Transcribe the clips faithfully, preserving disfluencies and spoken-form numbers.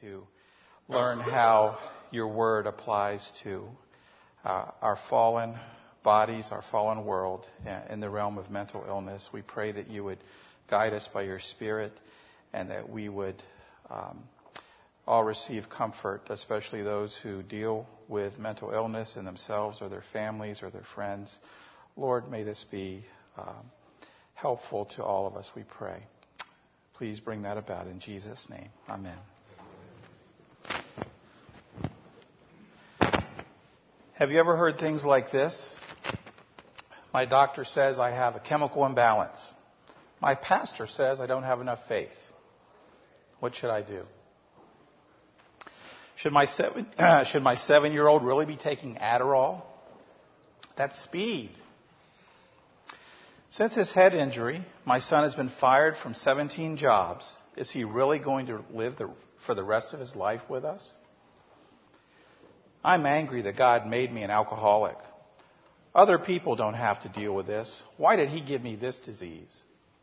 to learn how your word applies to uh, our fallen bodies, our fallen world in the realm of mental illness. We pray that you would guide us by your Spirit and that we would um, all receive comfort, especially those who deal with mental illness in themselves or their families or their friends. Lord, may this be um, helpful to all of us, we pray. Please bring that about in Jesus' name. Amen. Have you ever heard things like this? My doctor says I have a chemical imbalance. My pastor says I don't have enough faith. What should I do? Should my seven, should my seven-year-old really be taking Adderall? That's speed. Since his head injury, my son has been fired from seventeen jobs. Is he really going to live the, for the rest of his life with us? I'm angry that God made me an alcoholic. Other people don't have to deal with this. Why did he give me this disease?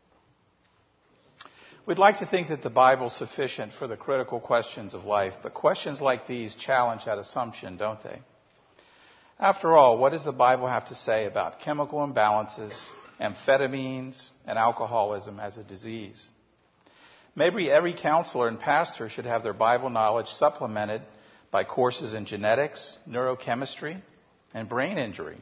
We'd like to think that the Bible is sufficient for the critical questions of life, but questions like these challenge that assumption, don't they? After all, what does the Bible have to say about chemical imbalances, amphetamines, and alcoholism as a disease? Maybe every counselor and pastor should have their Bible knowledge supplemented by courses in genetics, neurochemistry, and brain injury.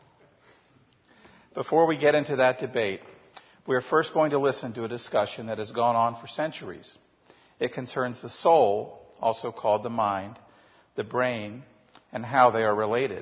Before we get into that debate, we are first going to listen to a discussion that has gone on for centuries. It concerns the soul, also called the mind, the brain, and how they are related.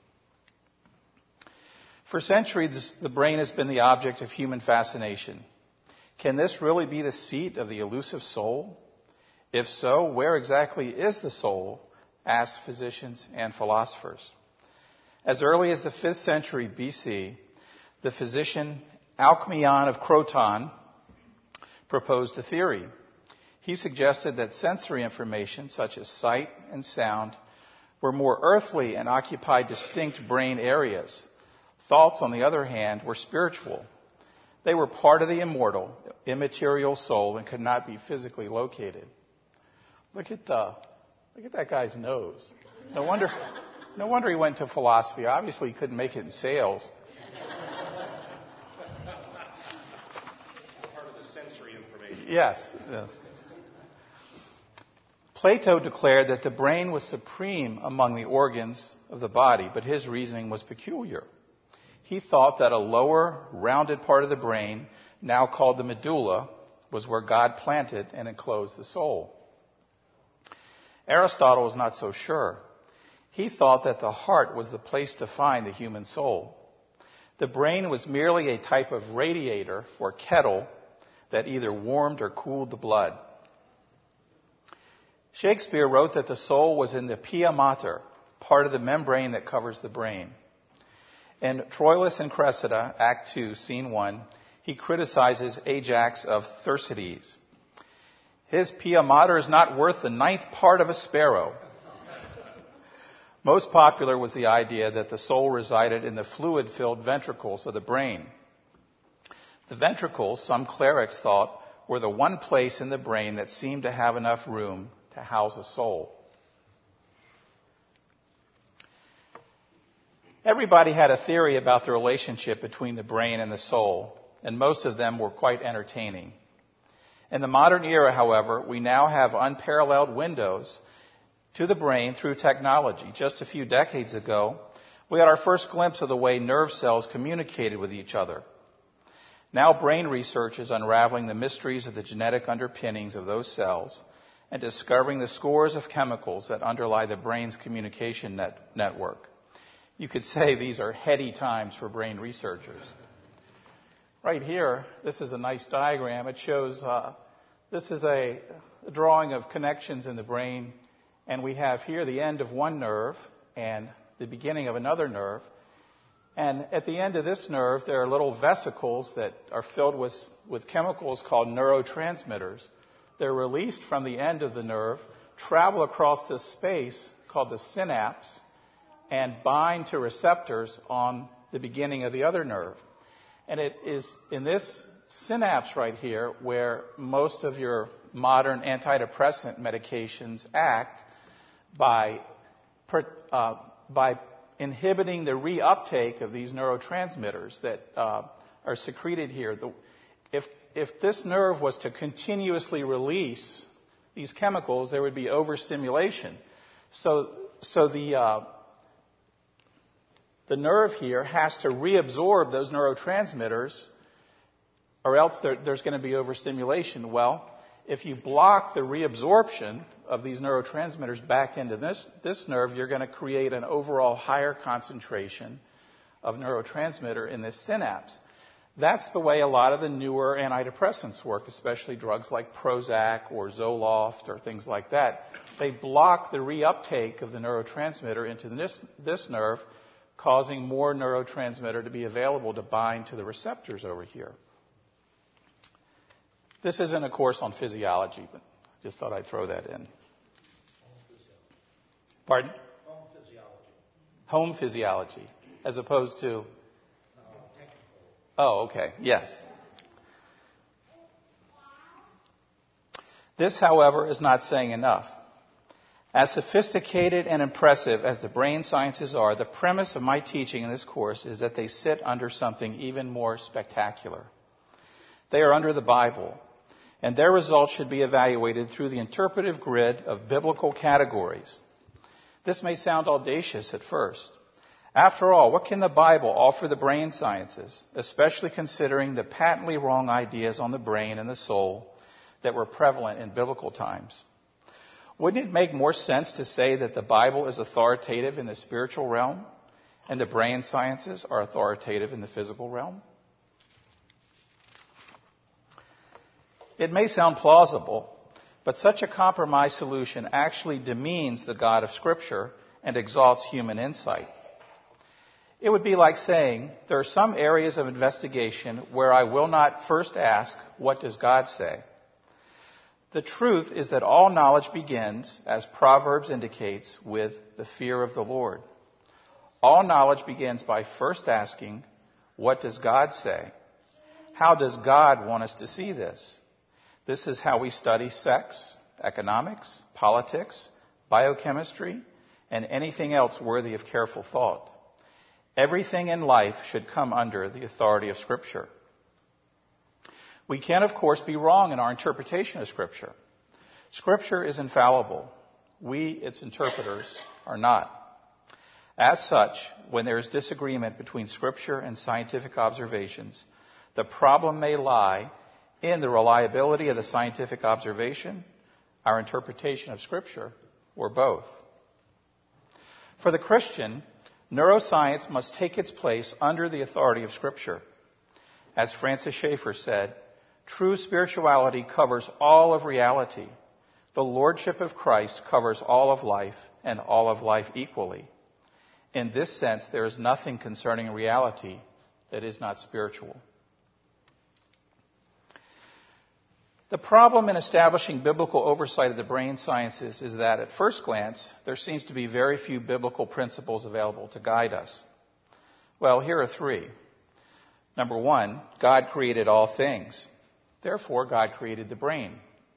For centuries, the brain has been the object of human fascination. Can this really be the seat of the elusive soul? If so, where exactly is the soul? Asked physicians and philosophers. As early as the fifth century B C, the physician Alcmaeon of Croton proposed a theory. He suggested that sensory information, such as sight and sound, were more earthly and occupied distinct brain areas. Thoughts, on the other hand, were spiritual. They were part of the immortal, immaterial soul and could not be physically located. Look at the, look at that guy's nose. No wonder, no wonder he went to philosophy. Obviously, he couldn't make it in sales. Part of the sensory information. Yes, yes. Plato declared that the brain was supreme among the organs of the body, but his reasoning was peculiar. He thought that a lower, rounded part of the brain, now called the medulla, was where God planted and enclosed the soul. Aristotle was not so sure. He thought that the heart was the place to find the human soul. The brain was merely a type of radiator or kettle that either warmed or cooled the blood. Shakespeare wrote that the soul was in the pia mater, part of the membrane that covers the brain. In Troilus and Cressida, Act two, Scene one, he criticizes Ajax of Thersites. His pia mater is not worth the ninth part of a sparrow. Most popular was the idea that the soul resided in the fluid-filled ventricles of the brain. The ventricles, some clerics thought, were the one place in the brain that seemed to have enough room to house a soul. Everybody had a theory about the relationship between the brain and the soul, and most of them were quite entertaining. In the modern era, however, we now have unparalleled windows to the brain through technology. Just a few decades ago, we had our first glimpse of the way nerve cells communicated with each other. Now brain research is unraveling the mysteries of the genetic underpinnings of those cells and discovering the scores of chemicals that underlie the brain's communication net- network. You could say these are heady times for brain researchers. Right here, this is a nice diagram. It shows, uh, this is a, a drawing of connections in the brain, and we have here the end of one nerve and the beginning of another nerve. And at the end of this nerve, there are little vesicles that are filled with, with chemicals called neurotransmitters. They're released from the end of the nerve, travel across this space called the synapse, and bind to receptors on the beginning of the other nerve. And it is in this synapse right here where most of your modern antidepressant medications act by, uh, by inhibiting the reuptake of these neurotransmitters that uh, are secreted here. The, if, if this nerve was to continuously release these chemicals, there would be overstimulation. So, so the, uh, the nerve here has to reabsorb those neurotransmitters, or else there, there's going to be overstimulation. Well, if you block the reabsorption of these neurotransmitters back into this, this nerve, you're going to create an overall higher concentration of neurotransmitter in this synapse. That's the way a lot of the newer antidepressants work, especially drugs like Prozac or Zoloft or things like that. They block the reuptake of the neurotransmitter into this, this nerve, causing more neurotransmitter to be available to bind to the receptors over here. This isn't a course on physiology, but I just thought I'd throw that in. Pardon? Home physiology. Home physiology, as opposed to... Oh, okay. Yes. This, however, is not saying enough. As sophisticated and impressive as the brain sciences are, the premise of my teaching in this course is that they sit under something even more spectacular. They are under the Bible, and their results should be evaluated through the interpretive grid of biblical categories. This may sound audacious at first. After all, what can the Bible offer the brain sciences, especially considering the patently wrong ideas on the brain and the soul that were prevalent in biblical times? Wouldn't it make more sense to say that the Bible is authoritative in the spiritual realm and the brain sciences are authoritative in the physical realm? It may sound plausible, but such a compromise solution actually demeans the God of Scripture and exalts human insight. It would be like saying, there are some areas of investigation where I will not first ask, what does God say? The truth is that all knowledge begins, as Proverbs indicates, with the fear of the Lord. All knowledge begins by first asking, what does God say? How does God want us to see this? This is how we study sex, economics, politics, biochemistry, and anything else worthy of careful thought. Everything in life should come under the authority of Scripture. We can, of course, be wrong in our interpretation of Scripture. Scripture is infallible. We, its interpreters, are not. As such, when there is disagreement between Scripture and scientific observations, the problem may lie in the reliability of the scientific observation, our interpretation of Scripture, or both. For the Christian, neuroscience must take its place under the authority of Scripture. As Francis Schaeffer said, true spirituality covers all of reality. The lordship of Christ covers all of life and all of life equally. In this sense, there is nothing concerning reality that is not spiritual. The problem in establishing biblical oversight of the brain sciences is that at first glance, there seems to be very few biblical principles available to guide us. Well, here are three. Number one, God created all things. Therefore, God created the brain.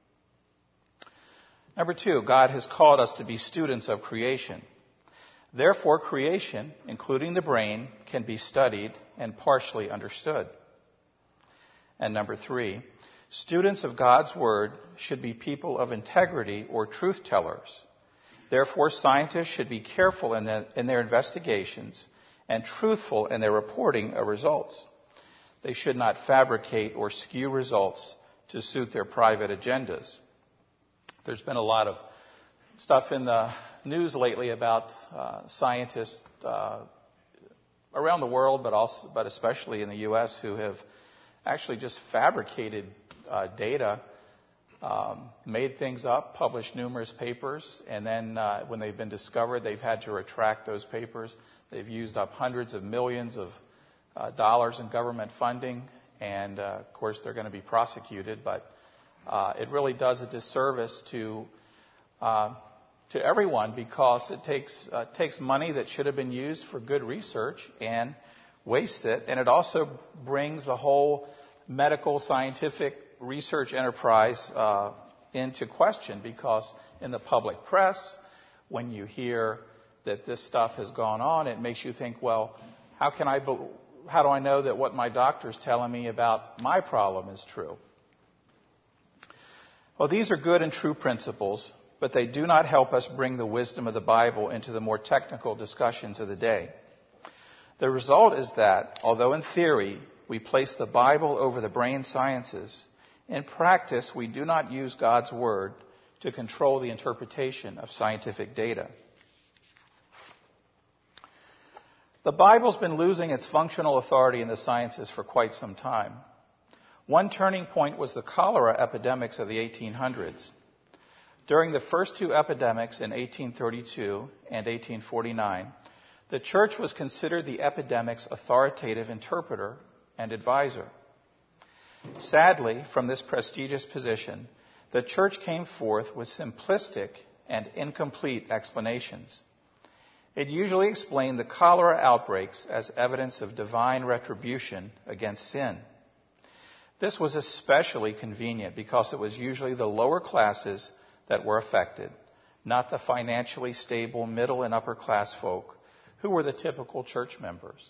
Number two, God has called us to be students of creation. Therefore, creation, including the brain, can be studied and partially understood. And number three, students of God's Word should be people of integrity or truth tellers. Therefore, scientists should be careful in, the, in their investigations and truthful in their reporting of results. They should not fabricate or skew results to suit their private agendas. There's been a lot of stuff in the news lately about uh, scientists uh, around the world, but also, but especially in the U S, who have actually just fabricated uh, data, um, made things up, published numerous papers, and then uh, when they've been discovered, they've had to retract those papers. They've used up hundreds of millions of uh, dollars in government funding, and uh, of course they're going to be prosecuted, but uh, it really does a disservice to uh, to everyone, because it takes uh, takes money that should have been used for good research and wastes it, and it also brings the whole medical scientific research enterprise uh, into question, because in the public press, when you hear that this stuff has gone on, it makes you think, well, how can I, be- how do I know that what my doctor's telling me about my problem is true? Well, these are good and true principles, but they do not help us bring the wisdom of the Bible into the more technical discussions of the day. The result is that, although in theory we place the Bible over the brain sciences, in practice we do not use God's Word to control the interpretation of scientific data. The Bible's been losing its functional authority in the sciences for quite some time. One turning point was the cholera epidemics of the eighteen hundreds. During the first two epidemics in eighteen thirty-two and eighteen forty-nine, the church was considered the epidemic's authoritative interpreter and advisor. Sadly, from this prestigious position, the church came forth with simplistic and incomplete explanations. It usually explained the cholera outbreaks as evidence of divine retribution against sin. This was especially convenient because it was usually the lower classes that were affected, not the financially stable middle and upper class folk who were the typical church members.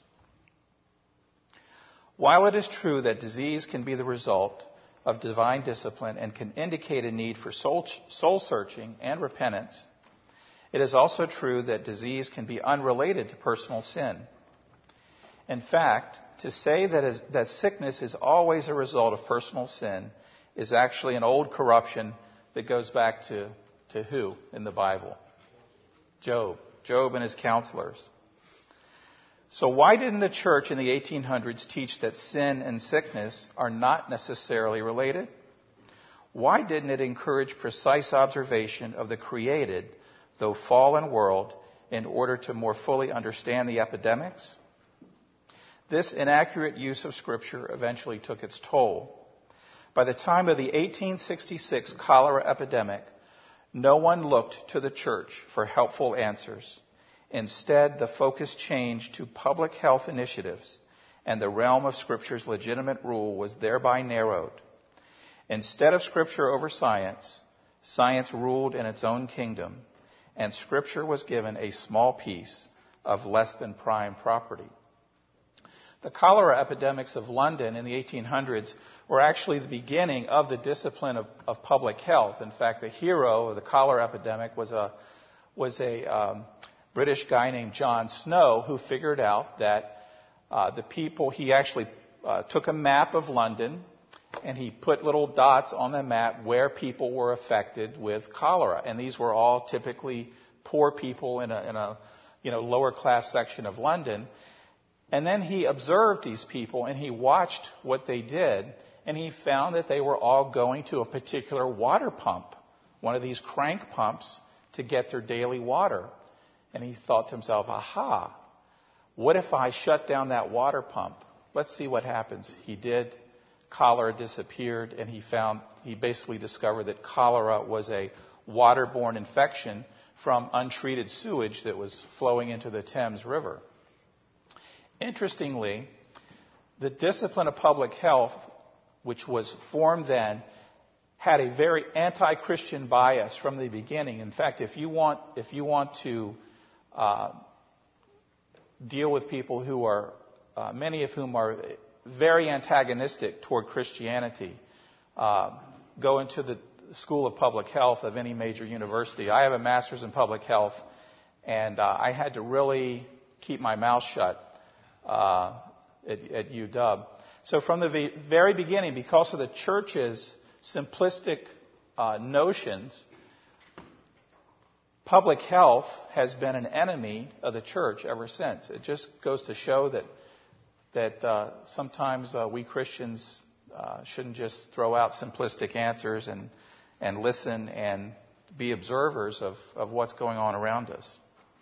While it is true that disease can be the result of divine discipline and can indicate a need for soul, soul searching and repentance, it is also true that disease can be unrelated to personal sin. In fact, to say that, is, that sickness is always a result of personal sin is actually an old corruption that goes back to, to who in the Bible? Job. Job and his counselors. So why didn't the church in the eighteen hundreds teach that sin and sickness are not necessarily related? Why didn't it encourage precise observation of the created, though fallen world in order to more fully understand the epidemics? This inaccurate use of Scripture eventually took its toll. By the time of the eighteen sixty-six cholera epidemic, no one looked to the church for helpful answers. Instead, the focus changed to public health initiatives, and the realm of Scripture's legitimate rule was thereby narrowed. Instead of Scripture over science, science ruled in its own kingdom, and Scripture was given a small piece of less than prime property. The cholera epidemics of London in the eighteen hundreds were actually the beginning of the discipline of, of public health. In fact, the hero of the cholera epidemic was a was a um, British guy named John Snow, who figured out that uh, the people, he actually uh, took a map of London and he put little dots on the map where people were affected with cholera. And these were all typically poor people in a, in a you know, lower class section of London. And then he observed these people and he watched what they did, and he found that they were all going to a particular water pump, one of these crank pumps, to get their daily water. And he thought to himself, aha, what if I shut down that water pump? Let's see what happens. He did. Cholera disappeared, and he found, he basically discovered that cholera was a waterborne infection from untreated sewage that was flowing into the Thames River. Interestingly, the discipline of public health, which was formed then, had a very anti-Christian bias from the beginning. In fact, if you want, if you want to uh, deal with people who are, uh, many of whom are very antagonistic toward Christianity, uh, go into the School of Public Health of any major university. I have a master's in public health, and uh, I had to really keep my mouth shut uh, at, at U W. So from the very beginning, because of the church's simplistic uh, notions, public health has been an enemy of the church ever since. It just goes to show that that uh, sometimes uh, we Christians uh, shouldn't just throw out simplistic answers and and listen and be observers of, of what's going on around us.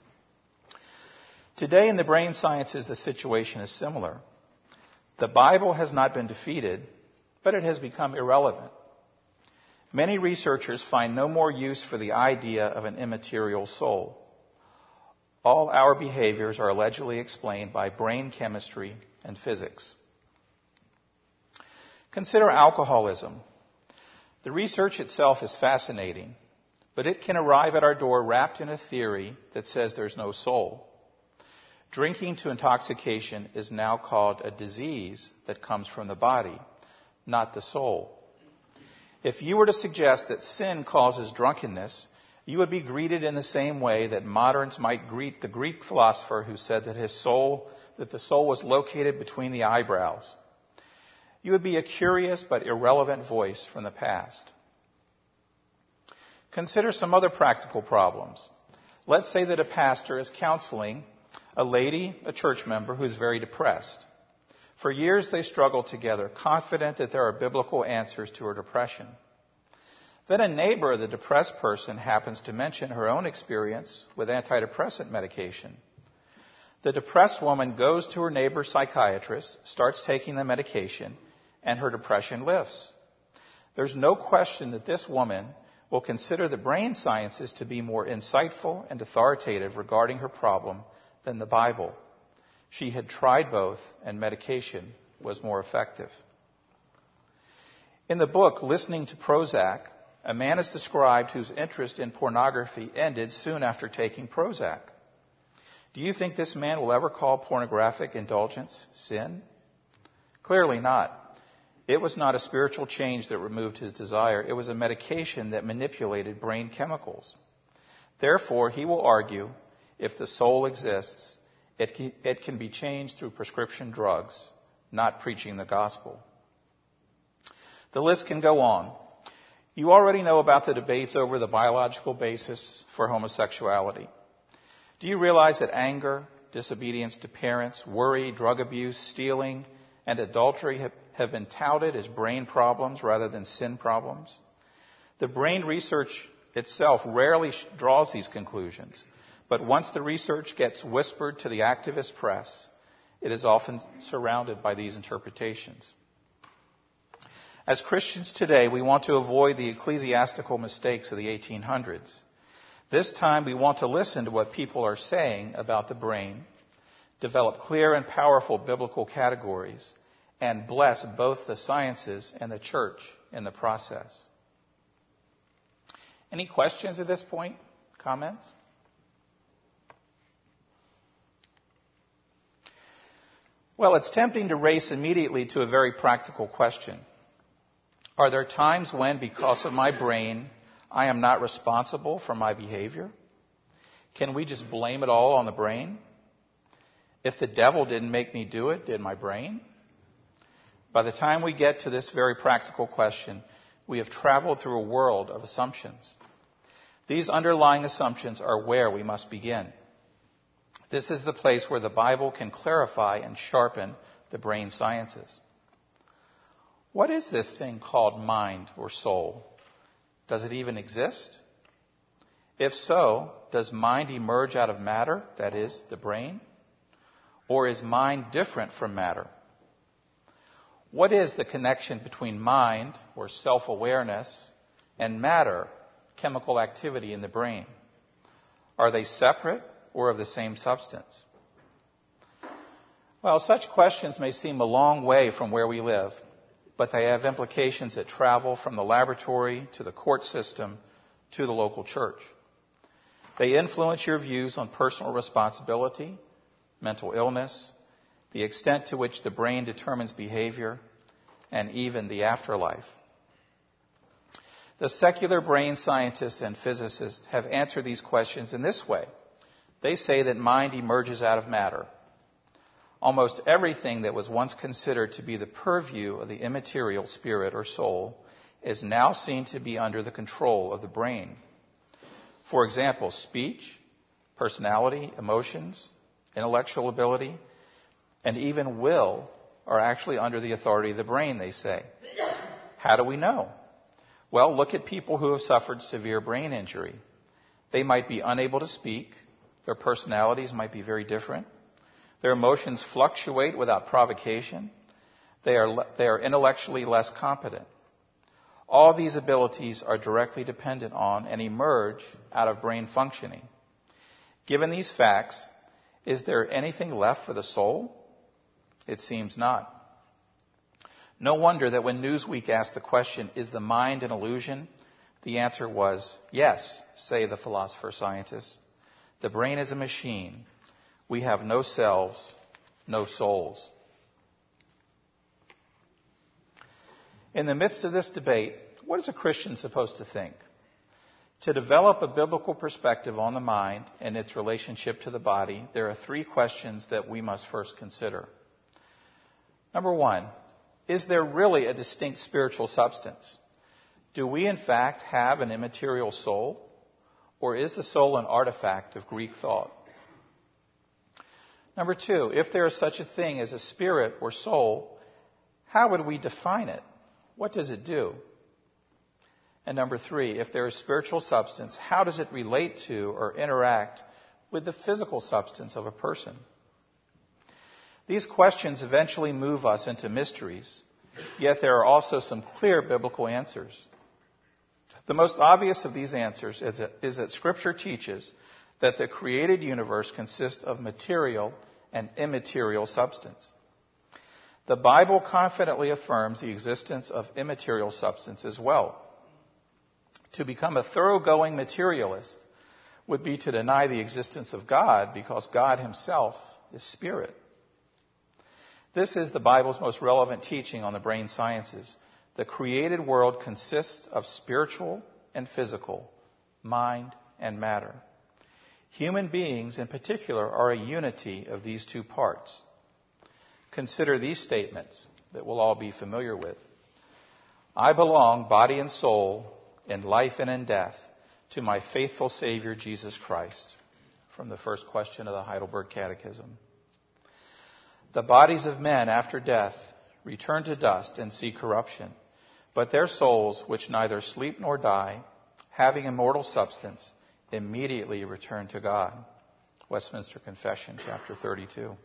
Today in the brain sciences, the situation is similar. The Bible has not been defeated, but it has become irrelevant. Many researchers find no more use for the idea of an immaterial soul. All our behaviors are allegedly explained by brain chemistry and physics. Consider alcoholism. The research itself is fascinating, but it can arrive at our door wrapped in a theory that says there's no soul. Drinking to intoxication is now called a disease that comes from the body, not the soul. If you were to suggest that sin causes drunkenness, you would be greeted in the same way that moderns might greet the Greek philosopher who said that his soul, that the soul was located between the eyebrows. You would be a curious but irrelevant voice from the past. Consider some other practical problems. Let's say that a pastor is counseling a lady, a church member, who's very depressed. For years they struggle together, confident that there are biblical answers to her depression. Then a neighbor of the depressed person happens to mention her own experience with antidepressant medication. The depressed woman goes to her neighbor's psychiatrist, starts taking the medication, and her depression lifts. There's no question that this woman will consider the brain sciences to be more insightful and authoritative regarding her problem than the Bible. She had tried both, and medication was more effective. In the book, Listening to Prozac, a man is described whose interest in pornography ended soon after taking Prozac. Do you think this man will ever call pornographic indulgence sin? Clearly not. It was not a spiritual change that removed his desire. It was a medication that manipulated brain chemicals. Therefore, he will argue, if the soul exists, it can, it can be changed through prescription drugs, not preaching the gospel. The list can go on. You already know about the debates over the biological basis for homosexuality. Do you realize that anger, disobedience to parents, worry, drug abuse, stealing, and adultery have, have been touted as brain problems rather than sin problems? The brain research itself rarely draws these conclusions, but once the research gets whispered to the activist press, it is often surrounded by these interpretations. As Christians today, we want to avoid the ecclesiastical mistakes of the eighteen hundreds. This time, we want to listen to what people are saying about the brain, develop clear and powerful biblical categories, and bless both the sciences and the church in the process. Any questions at this point? Comments? Well, it's tempting to race immediately to a very practical question. Are there times when, because of my brain, I am not responsible for my behavior? Can we just blame it all on the brain? If the devil didn't make me do it, did my brain? By the time we get to this very practical question, we have traveled through a world of assumptions. These underlying assumptions are where we must begin. This is the place where the Bible can clarify and sharpen the brain sciences. What is this thing called mind or soul? Does it even exist? If so, does mind emerge out of matter, that is, the brain? Or is mind different from matter? What is the connection between mind, or self-awareness, and matter, chemical activity in the brain? Are they separate or of the same substance? Well, such questions may seem a long way from where we live, but they have implications that travel from the laboratory to the court system to the local church. They influence your views on personal responsibility, mental illness, the extent to which the brain determines behavior, and even the afterlife. The secular brain scientists and physicists have answered these questions in this way. They say that mind emerges out of matter. Almost everything that was once considered to be the purview of the immaterial spirit or soul is now seen to be under the control of the brain. For example, speech, personality, emotions, intellectual ability, and even will are actually under the authority of the brain, they say. How do we know? Well, look at people who have suffered severe brain injury. They might be unable to speak. Their personalities might be very different. Their emotions fluctuate without provocation. They are, they are intellectually less competent. All these abilities are directly dependent on and emerge out of brain functioning. Given these facts, is there anything left for the soul? It seems not. No wonder that when Newsweek asked the question, is the mind an illusion? The answer was, yes, say the philosopher-scientists. The brain is a machine. We have no selves, no souls. In the midst of this debate, what is a Christian supposed to think? To develop a biblical perspective on the mind and its relationship to the body, there are three questions that we must first consider. Number one, is there really a distinct spiritual substance? Do we in fact have an immaterial soul? Or is the soul an artifact of Greek thought? Number two, if there is such a thing as a spirit or soul, how would we define it? What does it do? And number three, if there is spiritual substance, how does it relate to or interact with the physical substance of a person? These questions eventually move us into mysteries, yet there are also some clear biblical answers. The most obvious of these answers is that, is that Scripture teaches that the created universe consists of material and immaterial substance. The Bible confidently affirms the existence of immaterial substance as well. To become a thoroughgoing materialist would be to deny the existence of God, because God himself is spirit. This is the Bible's most relevant teaching on the brain sciences. The created world consists of spiritual and physical, mind and matter. Human beings in particular are a unity of these two parts. Consider these statements that we'll all be familiar with. I belong, body and soul, in life and in death, to my faithful Savior, Jesus Christ. From the first question of the Heidelberg Catechism. The bodies of men after death return to dust and see corruption, but their souls, which neither sleep nor die, having immortal substance, immediately return to God. Westminster Confession, chapter thirty-two.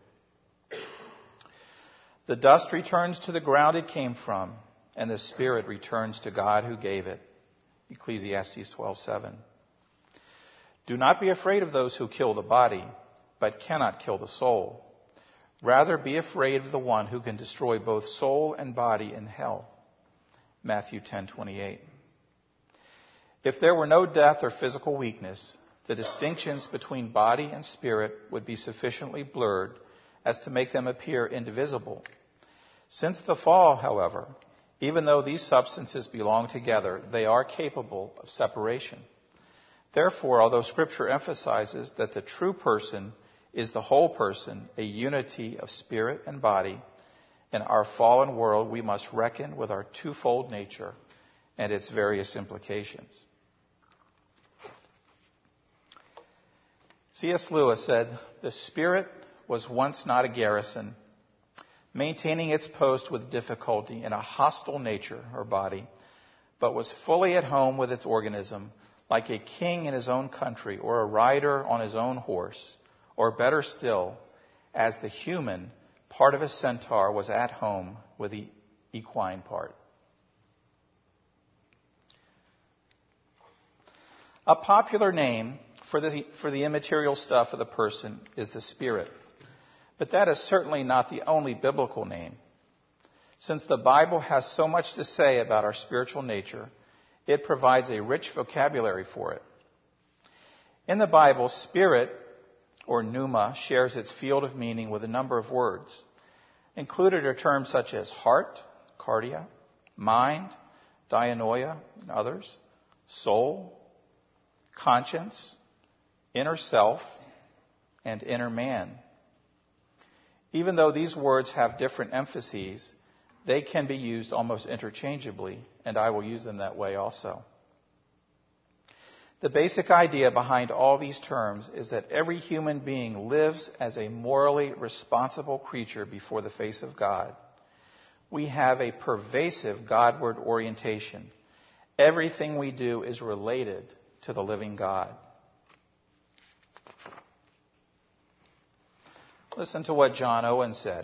The dust returns to the ground it came from, and the spirit returns to God who gave it. Ecclesiastes twelve seven. Do not be afraid of those who kill the body, but cannot kill the soul. Rather be afraid of the one who can destroy both soul and body in hell. Matthew ten twenty-eight. If there were no death or physical weakness, the distinctions between body and spirit would be sufficiently blurred as to make them appear indivisible. Since the fall, however, even though these substances belong together, they are capable of separation. Therefore, although Scripture emphasizes that the true person is the whole person, a unity of spirit and body, in our fallen world we must reckon with our twofold nature and its various implications. C S Lewis said, "The spirit was once not a garrison, maintaining its post with difficulty in a hostile nature or body, but was fully at home with its organism, like a king in his own country or a rider on his own horse, or better still, as the human part of a centaur was at home with the equine part." A popular name for the, for the immaterial stuff of the person is the spirit. But that is certainly not the only biblical name. Since the Bible has so much to say about our spiritual nature, it provides a rich vocabulary for it. In the Bible, spirit, or pneuma, shares its field of meaning with a number of words. Included are terms such as heart, cardia, mind, dianoia, and others, soul, conscience, inner self, and inner man. Even though these words have different emphases, they can be used almost interchangeably, and I will use them that way also. The basic idea behind all these terms is that every human being lives as a morally responsible creature before the face of God. We have a pervasive Godward orientation. Everything we do is related to the living God. Listen to what John Owen said.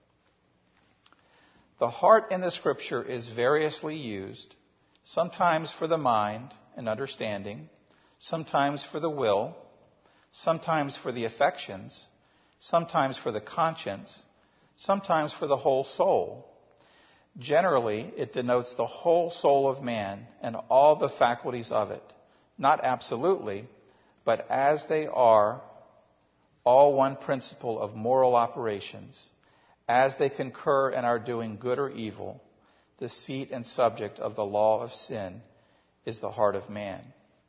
The heart in the Scripture is variously used, sometimes for the mind and understanding, sometimes for the will, sometimes for the affections, sometimes for the conscience, sometimes for the whole soul. Generally, it denotes the whole soul of man and all the faculties of it, not absolutely, but as they are all one principle of moral operations, as they concur and are doing good or evil. The seat and subject of the law of sin is the heart of man.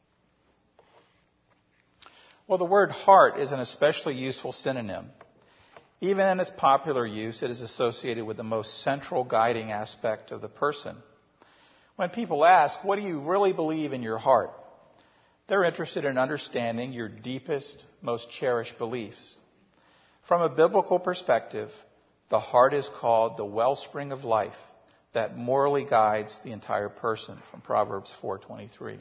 Well, the word heart is an especially useful synonym. Even in its popular use, it is associated with the most central guiding aspect of the person. When people ask, what do you really believe in your heart? They're interested in understanding your deepest, most cherished beliefs. From a biblical perspective, the heart is called the wellspring of life that morally guides the entire person, from Proverbs four twenty-three.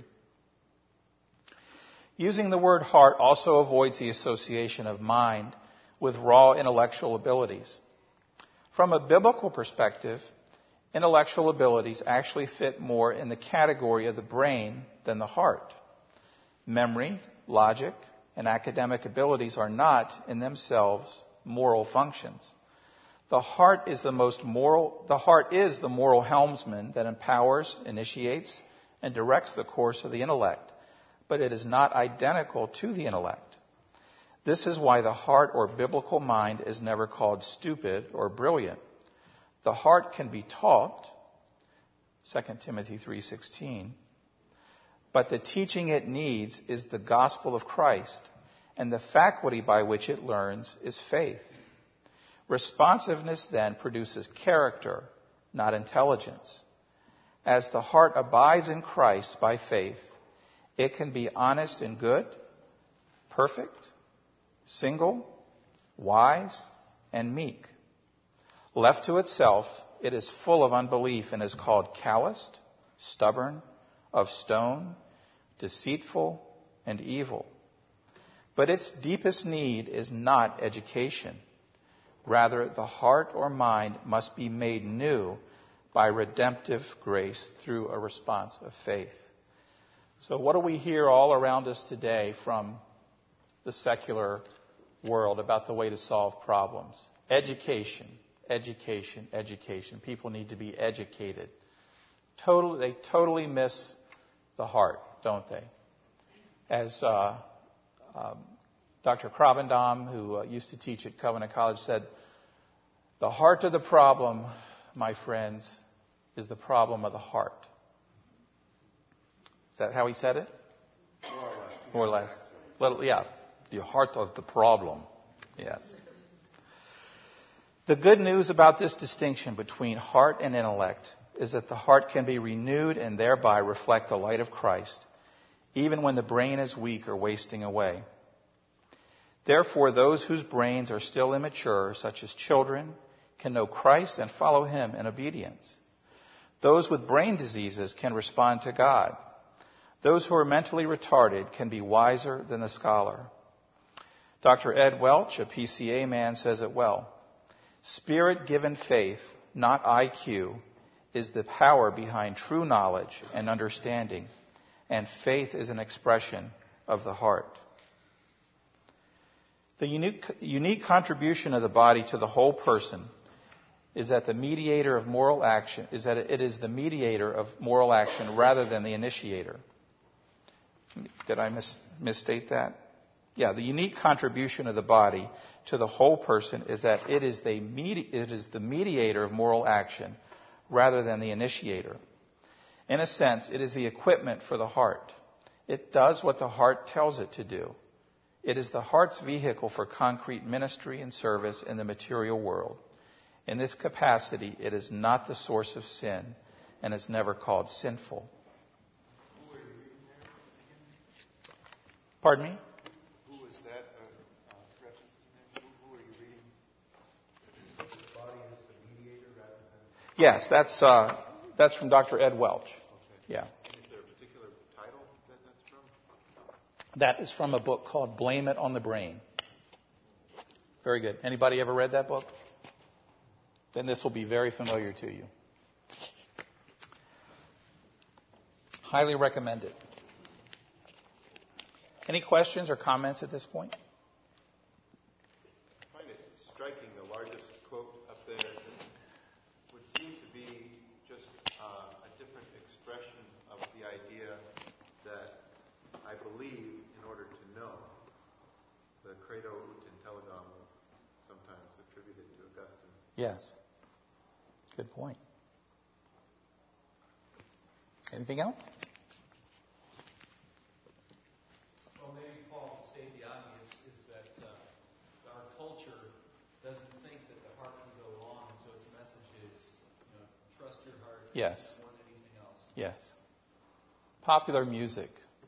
Using the word heart also avoids the association of mind with raw intellectual abilities. From a biblical perspective, intellectual abilities actually fit more in the category of the brain than the heart. Memory, logic, and academic abilities are not, in themselves, moral functions. The heart is the most moral, the heart is the moral helmsman that empowers, initiates, and directs the course of the intellect, but it is not identical to the intellect. This is why the heart or biblical mind is never called stupid or brilliant. The heart can be taught, Second Timothy three sixteen, but the teaching it needs is the gospel of Christ, and the faculty by which it learns is faith. Responsiveness then produces character, not intelligence. As the heart abides in Christ by faith, it can be honest and good, perfect, single, wise, and meek. Left to itself, it is full of unbelief and is called calloused, stubborn, of stone, deceitful, and evil. But its deepest need is not education. Rather, the heart or mind must be made new by redemptive grace through a response of faith. So what do we hear all around us today from the secular world about the way to solve problems? Education, education, education. People need to be educated. Totally, they totally miss the heart, don't they? As uh, um, Doctor Kravendam, who uh, used to teach at Covenant College, said, the heart of the problem, my friends, is the problem of the heart. Is that how he said it? More or less. More or less. Little, yeah, the heart of the problem. Yes. The good news about this distinction between heart and intellect is that the heart can be renewed and thereby reflect the light of Christ, even when the brain is weak or wasting away. Therefore, those whose brains are still immature, such as children, can know Christ and follow Him in obedience. Those with brain diseases can respond to God. Those who are mentally retarded can be wiser than the scholar. Doctor Ed Welch, a P C A man, says it well. Spirit-given faith, not I Q, is the power behind true knowledge and understanding, and faith is an expression of the heart. The unique, unique contribution of the body to the whole person is that the mediator of moral action is that it is the mediator of moral action rather than the initiator. Did I mis- misstate that? Yeah, the unique contribution of the body to the whole person is that it is the medi- it is the mediator of moral action rather than the initiator. In a sense, it is the equipment for the heart. It does what the heart tells it to do. It is the heart's vehicle for concrete ministry and service in the material world. In this capacity, it is not the source of sin and is never called sinful. Who are you reading there again? Pardon me? Who was that uh, uh, reference to? Who, who are you reading? The body is the mediator rather than... Yes, that's uh, that's from Doctor Ed Welch. Okay. Yeah. Is there a particular title that that's from? That is from a book called Blame It on the Brain. Very good. Anybody ever read that book? Then this will be very familiar to you. Highly recommend it. Any questions or comments at this point? I find it striking, the largest quote up there would seem to be credo ut intelligam, sometimes attributed to Augustine. Yes. Good point. Anything else? Well, maybe Paul to state the obvious is that uh, our culture doesn't think that the heart can go wrong, so its message is, you know, trust your heart Yes. more than anything else. Yes. Popular music.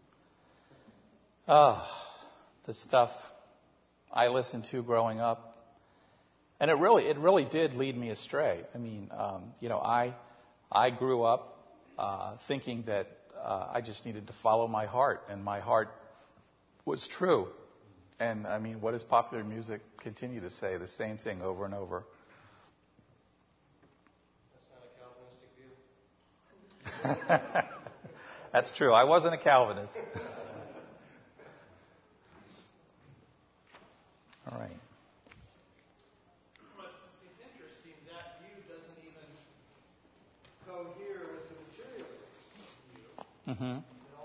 Ah, the stuff I listened to growing up. And it really, it really did lead me astray. I mean, um, you know, I, I grew up uh, thinking that uh, I just needed to follow my heart, and my heart was true. And I mean, what does popular music continue to say? The same thing over and over. That's not a Calvinistic view. That's true. I wasn't a Calvinist. All right. Well, it's, it's interesting that view doesn't even cohere with the materialist view. Mm-hmm.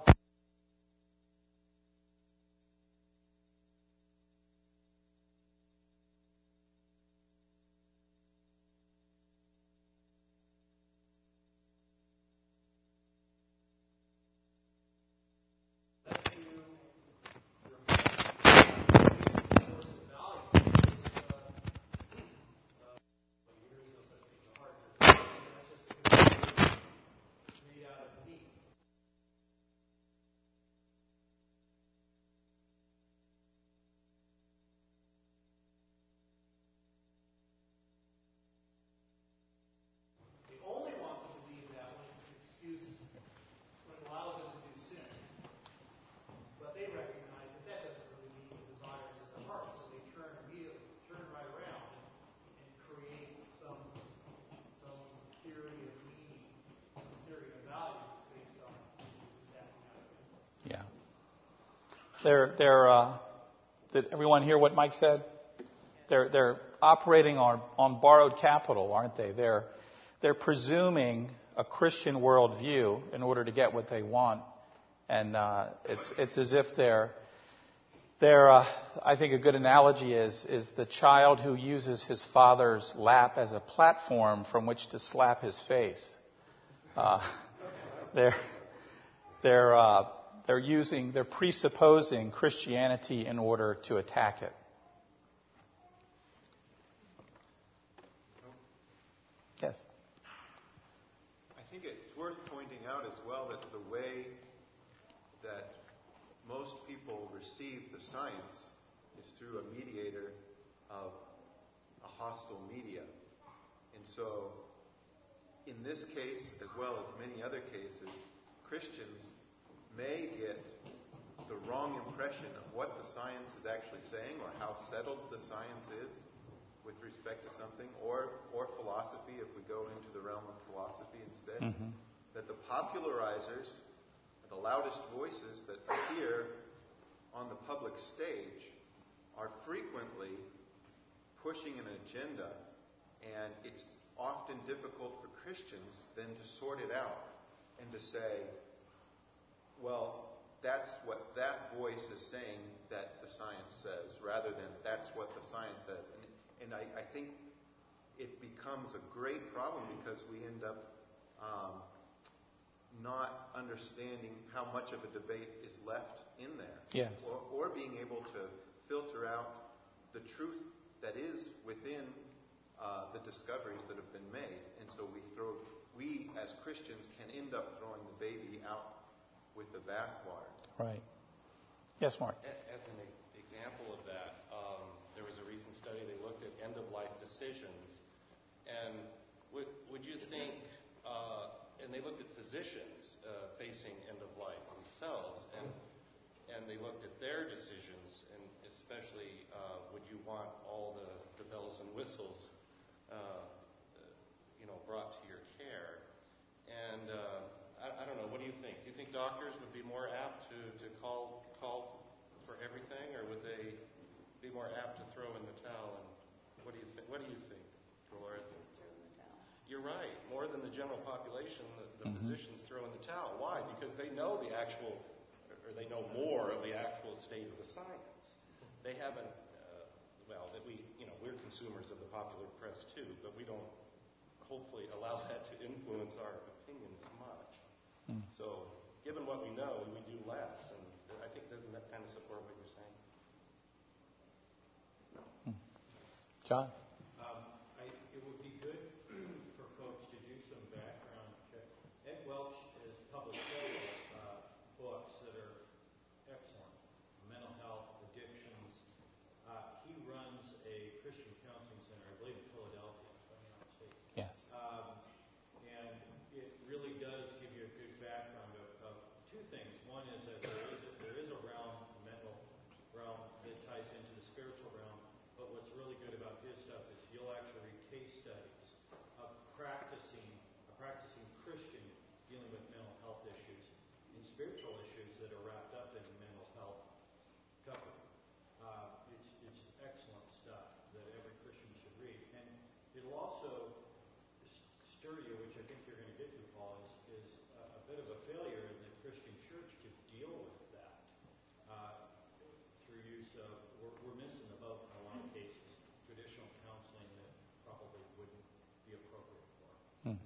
Yeah. They're, they're, uh, did everyone hear what Mike said? They're, they're operating on, on borrowed capital, aren't they? They're, they're presuming a Christian worldview in order to get what they want. And uh, it's, it's as if they're, they're uh, I think a good analogy is, is the child who uses his father's lap as a platform from which to slap his face. Uh, they're, they're, uh, they're using, they're presupposing Christianity in order to attack it. Yes? I think it's worth pointing out as well that the way that most people receive the science is through a mediator of a hostile media. And so, in this case, as well as many other cases, Christians may get the wrong impression of what the science is actually saying or how settled the science is with respect to something, or or philosophy, if we go into the realm of philosophy instead, mm-hmm. that the popularizers, the loudest voices that appear on the public stage, are frequently pushing an agenda, and it's often difficult for Christians then to sort it out and to say, well, that's what that voice is saying that the science says, rather than that's what the science says. And And I, I think it becomes a great problem because we end up um, not understanding how much of a debate is left in there. Yes. Or, or being able to filter out the truth that is within uh, the discoveries that have been made. And so we throw, we as Christians can end up throwing the baby out with the bathwater. Right. Yes, Mark. As an example of that, um, there was a recent study, they looked at end-of-life decisions, and would, would you think, uh, and they looked at physicians uh, facing end-of-life themselves, and and they looked at their decisions, and especially, uh, would you want all the, the bells and whistles, uh, you know, brought to your care? And uh, I, I don't know, what do you think? Do you think doctors would be more apt to, to call call for everything, or would they be more apt to throw in the towel? And what do you think? What do you think, Dolores? Throw in the towel. You're right. More than the general population, the, the mm-hmm. physicians throw in the towel. Why? Because they know the actual, or they know more of the actual state of the science. They have an, well, that we, you know, we're consumers of the popular press too, but we don't hopefully allow that to influence our opinion as much. Mm. So, given what we know, we do less, and I think doesn't that kind of support what you're saying? No. Mm. John? Um, I, it would be good for folks to do some background check. Ed Welch has published several uh, books that are excellent. Mental health, addictions. Uh, he runs a Christian counseling center, I believe in Philadelphia, if I'm not mistaken. Yes. Um, and it really does give you a good background of, of two things. One is that there is a, there is a realm, a mental realm, that ties into the spiritual realm. But what's really good about his stuff is you'll actually read case studies of practicing a practicing Christian dealing with mental health issues and spiritual issues that are wrapped up in mental health cover. Uh, it's, it's excellent stuff that every Christian should read. And it'll also stir you, which I think you're going to get to, Paul, is, is a, a bit of a failure in the Christian church to deal with that uh, through use of, we're, we're missing the boat in a lot of cases, traditional counseling that probably wouldn't be appropriate for. Hmm.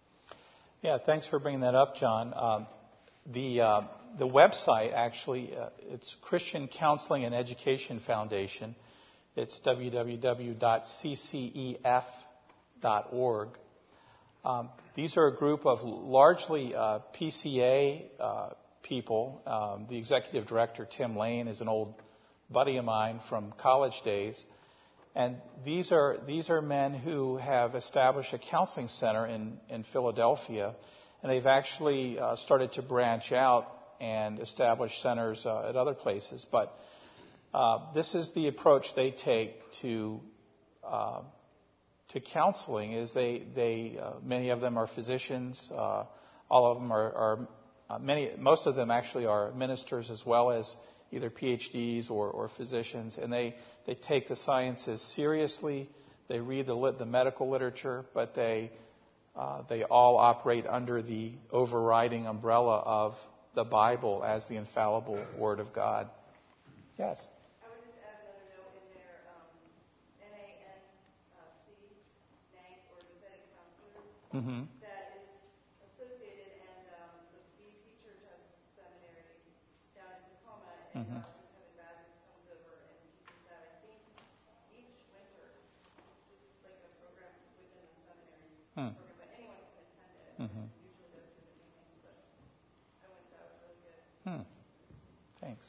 Yeah, thanks for bringing that up, John. Um, the uh, the website actually, uh, it's Christian Counseling and Education Foundation. It's w w w dot c c e f dot org. Um, these are a group of largely uh, P C A uh, people. Um, the executive director, Tim Lane, is an old buddy of mine from college days. And these are these are men who have established a counseling center in, in Philadelphia. And they've actually uh, started to branch out and establish centers uh, at other places. But uh, this is the approach they take to uh, to counseling. Is they they uh, many of them are physicians. Uh, all of them are, are uh, many most of them actually are ministers as well as either P H Ds or, or physicians, and they, they take the sciences seriously. They read the lit, the medical literature, but they uh, they all operate under the overriding umbrella of the Bible as the infallible Word of God. Yes. I would just add another note in there. Um, N A N C, N A C, or Prophetic Counselors, Mm-hmm. that is associated, and um, the B P Church has a seminary down in Tacoma, and Mm-hmm. Doctor Kevin Baptist comes over and teaches that. I think each winter it's just like a program within the seminary Hmm. program, but anyone can attend it. Mm-hmm. It usually does through the meeting, but I went to that, it was really good. Hmm. Thanks.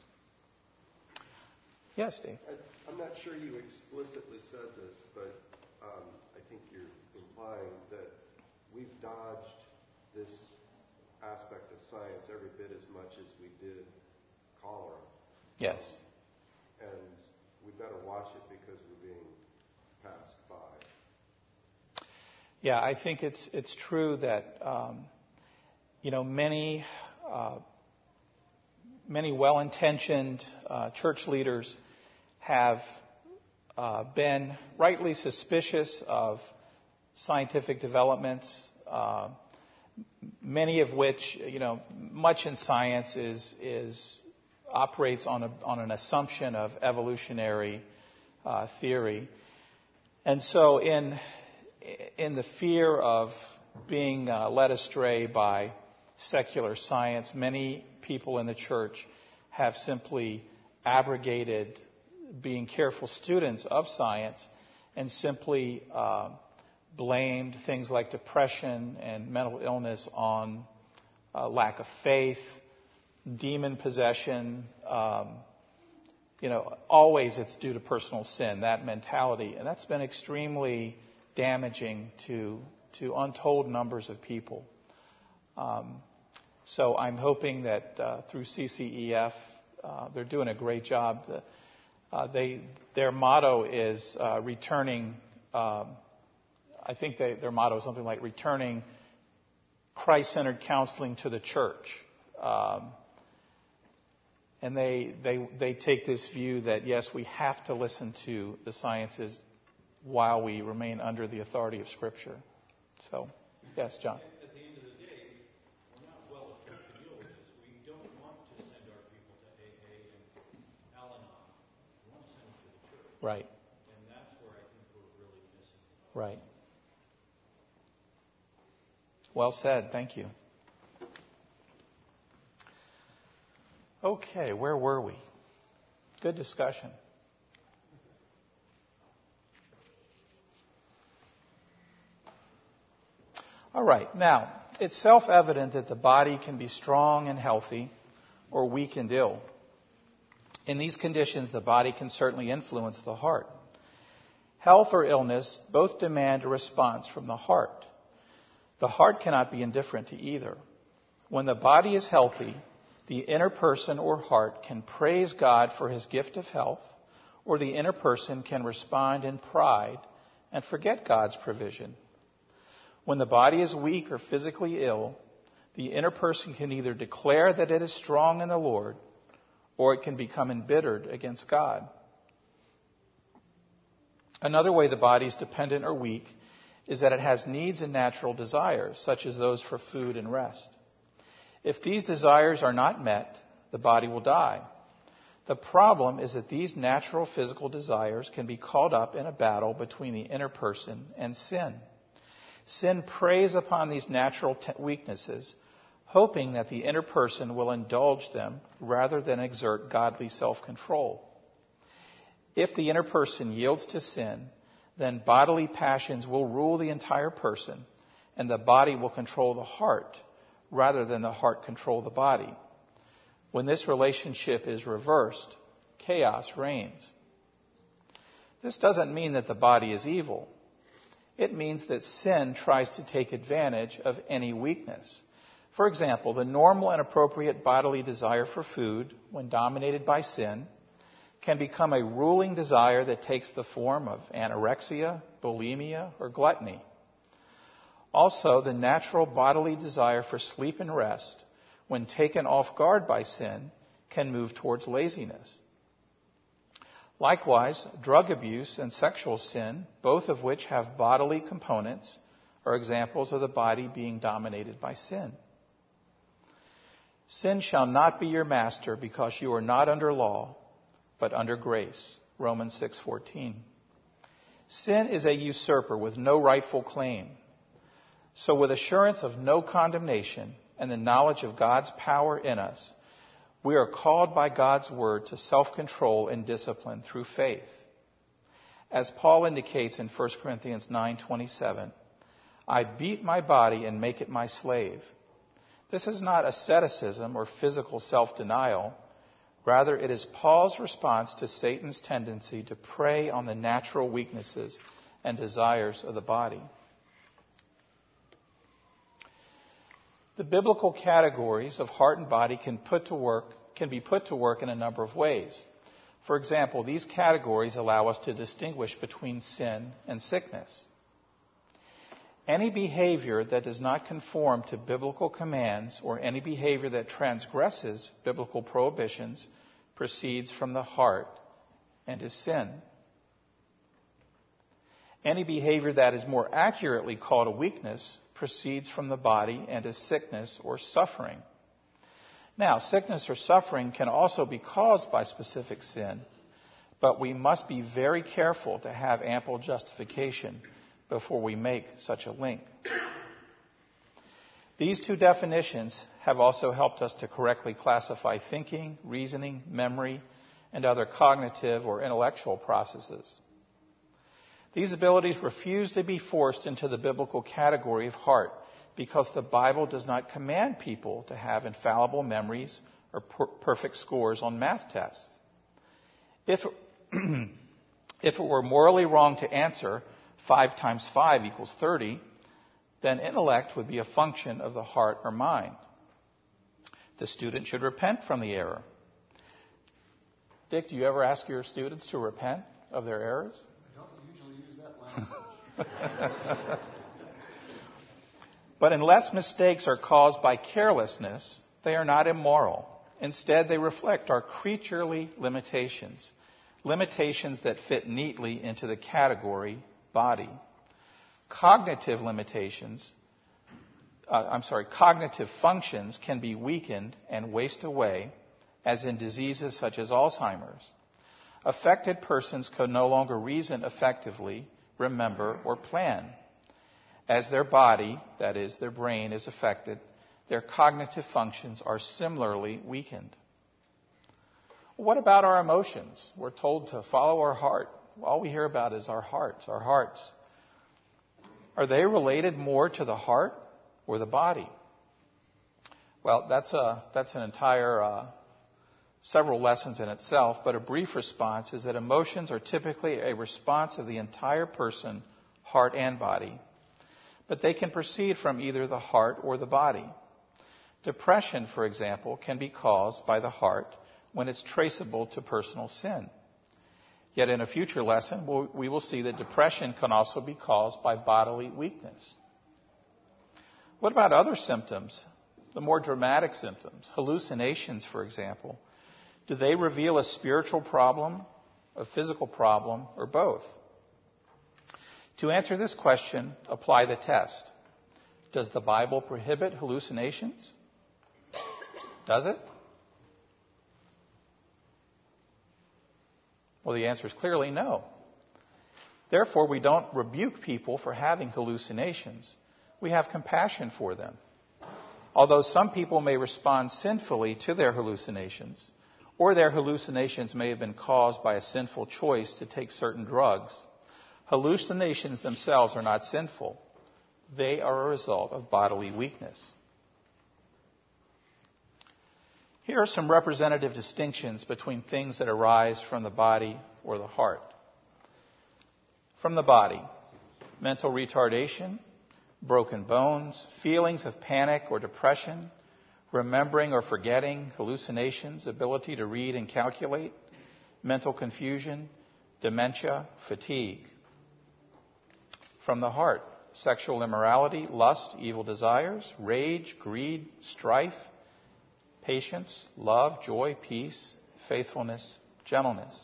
Yes, Dave. I, I'm not sure you explicitly said this, but um, I think you're implying that we've dodged this aspect of science every bit as much as we did cholera. Yes. Um, and we better watch it because we're being passed by. Yeah, I think it's it's true that um, you know many uh, many well-intentioned uh, church leaders have uh, been rightly suspicious of scientific developments, uh, many of which, you know, much in science is is operates on a, on an assumption of evolutionary uh, theory, and so in in the fear of being uh, led astray by secular science, many people in the church have simply abrogated being careful students of science and simply uh, blamed things like depression and mental illness on uh, lack of faith, demon possession. Um, you know, always it's due to personal sin, that mentality. And that's been extremely damaging to to untold numbers of people. Um, so I'm hoping that uh, through C C E F, uh, they're doing a great job. The, Uh, they, their motto is uh, returning, um, I think they, their motto is something like returning Christ-centered counseling to the church. Um, and they, they, they take this view that, yes, we have to listen to the sciences while we remain under the authority of Scripture. So, yes, John. At the end of the day, we're not well equipped to deal with this. We don't want to send our people to A A and Al-Anon. We want to send them to the church. Right. And Right. Well said. Thank you. Okay, where were we? Good discussion. All right. Now, it's self-evident that the body can be strong and healthy or weak and ill. In these conditions, the body can certainly influence the heart. Health or illness both demand a response from the heart. The heart cannot be indifferent to either. When the body is healthy, the inner person or heart can praise God for his gift of health, or the inner person can respond in pride and forget God's provision. When the body is weak or physically ill, the inner person can either declare that it is strong in the Lord, or it can become embittered against God. Another way the body is dependent or weak is that it has needs and natural desires, such as those for food and rest. If these desires are not met, the body will die. The problem is that these natural physical desires can be caught up in a battle between the inner person and sin. Sin preys upon these natural te- weaknesses, hoping that the inner person will indulge them rather than exert godly self-control. If the inner person yields to sin, then bodily passions will rule the entire person, and the body will control the heart rather than the heart control the body. When this relationship is reversed, chaos reigns. This doesn't mean that the body is evil. It means that sin tries to take advantage of any weakness. For example, the normal and appropriate bodily desire for food, when dominated by sin, can become a ruling desire that takes the form of anorexia, bulimia, or gluttony. Also, the natural bodily desire for sleep and rest, when taken off guard by sin, can move towards laziness. Likewise, drug abuse and sexual sin, both of which have bodily components, are examples of the body being dominated by sin. Sin shall not be your master, because you are not under law, but under grace. Romans six fourteen. Sin is a usurper with no rightful claim. So with assurance of no condemnation and the knowledge of God's power in us, we are called by God's word to self-control and discipline through faith. As Paul indicates in First Corinthians nine twenty-seven, I beat my body and make it my slave. This is not asceticism or physical self-denial. Rather, it is Paul's response to Satan's tendency to prey on the natural weaknesses and desires of the body. The biblical categories of heart and body can put to work can be put to work in a number of ways. For example, these categories allow us to distinguish between sin and sickness. Any behavior that does not conform to biblical commands or any behavior that transgresses biblical prohibitions proceeds from the heart and is sin. Any behavior that is more accurately called a weakness proceeds from the body and is sickness or suffering. Now, sickness or suffering can also be caused by specific sin, but we must be very careful to have ample justification before we make such a link. These two definitions have also helped us to correctly classify thinking, reasoning, memory, and other cognitive or intellectual processes. These abilities refuse to be forced into the biblical category of heart because the Bible does not command people to have infallible memories or per- perfect scores on math tests. If, if it were morally wrong to answer five times five equals thirty, then intellect would be a function of the heart or mind. The student should repent from the error. Dick, do you ever ask your students to repent of their errors? I don't usually use that language. But unless mistakes are caused by carelessness, they are not immoral. Instead, they reflect our creaturely limitations, limitations that fit neatly into the category body. Cognitive limitations, uh, I'm sorry, cognitive functions can be weakened and waste away, as in diseases such as Alzheimer's. Affected persons can no longer reason effectively, remember, or plan. As their body, that is, their brain, is affected, their cognitive functions are similarly weakened. What about our emotions? We're told to follow our heart. All we hear about is our hearts, our hearts. Are they related more to the heart or the body? Well, that's a that's an entire uh, several lessons in itself, but a brief response is that emotions are typically a response of the entire person, heart and body, but they can proceed from either the heart or the body. Depression, for example, can be caused by the heart when it's traceable to personal sin. Yet in a future lesson, we will see that depression can also be caused by bodily weakness. What about other symptoms? The more dramatic symptoms, hallucinations, for example. Do they reveal a spiritual problem, a physical problem, or both? To answer this question, apply the test. Does the Bible prohibit hallucinations? Does it? Well, the answer is clearly no. Therefore, we don't rebuke people for having hallucinations. We have compassion for them. Although some people may respond sinfully to their hallucinations, or their hallucinations may have been caused by a sinful choice to take certain drugs, hallucinations themselves are not sinful. They are a result of bodily weakness. Here are some representative distinctions between things that arise from the body or the heart. From the body, mental retardation, broken bones, feelings of panic or depression, remembering or forgetting, hallucinations, ability to read and calculate, mental confusion, dementia, fatigue. From the heart, sexual immorality, lust, evil desires, rage, greed, strife, patience, love, joy, peace, faithfulness, gentleness.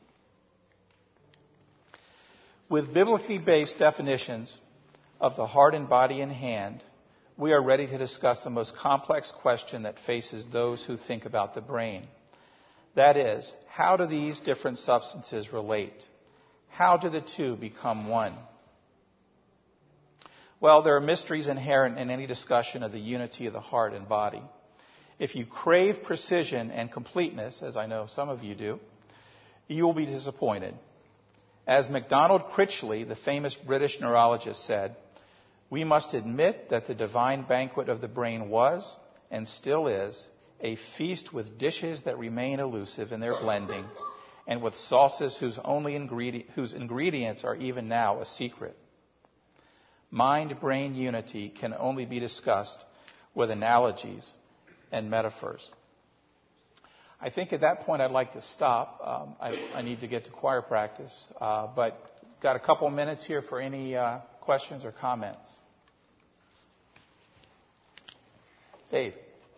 With biblically based definitions of the heart and body in hand, we are ready to discuss the most complex question that faces those who think about the brain. That is, how do these different substances relate? How do the two become one? Well, there are mysteries inherent in any discussion of the unity of the heart and body. If you crave precision and completeness, as I know some of you do, you will be disappointed. As MacDonald Critchley, the famous British neurologist, said, we must admit that the divine banquet of the brain was, and still is, a feast with dishes that remain elusive in their blending, and with sauces whose only ingredient, whose ingredients are even now a secret. Mind-brain unity can only be discussed with analogies and metaphors. I think at that point I'd like to stop. Um, I, I need to get to choir practice, uh, but got a couple minutes here for any uh, questions or comments. Dave.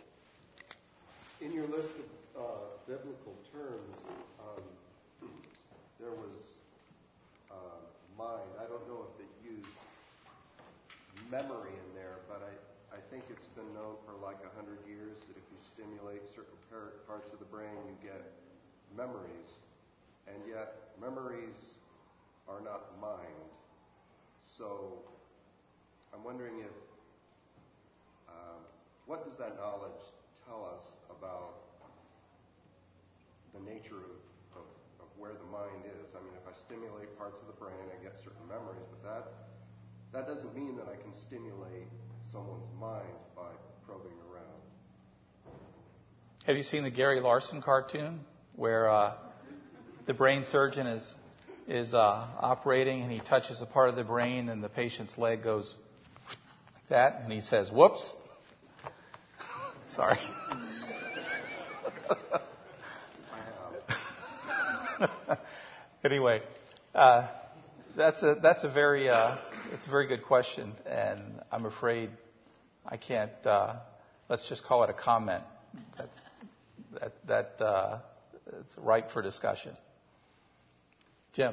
In your list of uh, biblical terms, um, there was uh, mind. I don't know if it used memory in there, but I, I think it's been known for like a hundred years that if you stimulate certain par- parts of the brain, you get memories. And yet, memories are not mind. So, I'm wondering if, uh, what does that knowledge tell us about the nature of, of, of where the mind is? I mean, if I stimulate parts of the brain, I get certain memories, but that that doesn't mean that I can stimulate someone's mind by probing around. Have you seen the Gary Larson cartoon where uh, the brain surgeon is is uh, operating and he touches a part of the brain and the patient's leg goes like that and he says, "Whoops." Sorry. Anyway, uh, that's a that's a very uh, it's a very good question, and I'm afraid I can't. Uh, let's just call it a comment. That's, that that uh, it's ripe for discussion. Jim.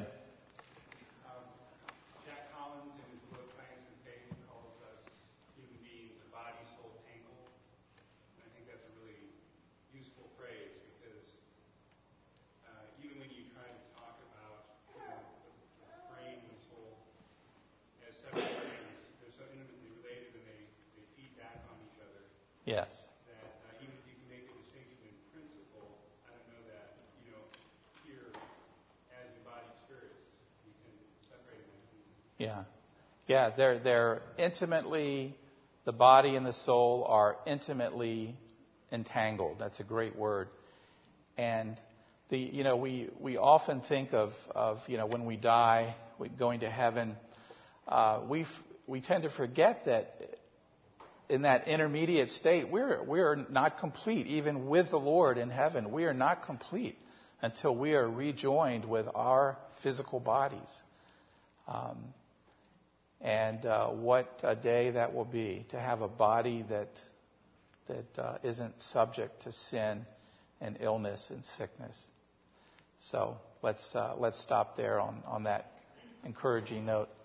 Yes. That uh, even if you can make a distinction in principle, I don't know that, you know, here, as embodied spirits, you can separate them. Yeah. Yeah, they're, they're intimately, the body and the soul are intimately entangled. That's a great word. And the, you know, we, we often think of, of, you know, when we die, we going to heaven, uh, we we tend to forget that in that intermediate state, we're, we're not complete. Even with the Lord in heaven, we are not complete until we are rejoined with our physical bodies. Um, and uh, what a day that will be, to have a body that that uh, isn't subject to sin and illness and sickness. So let's uh, let's stop there on, on that encouraging note.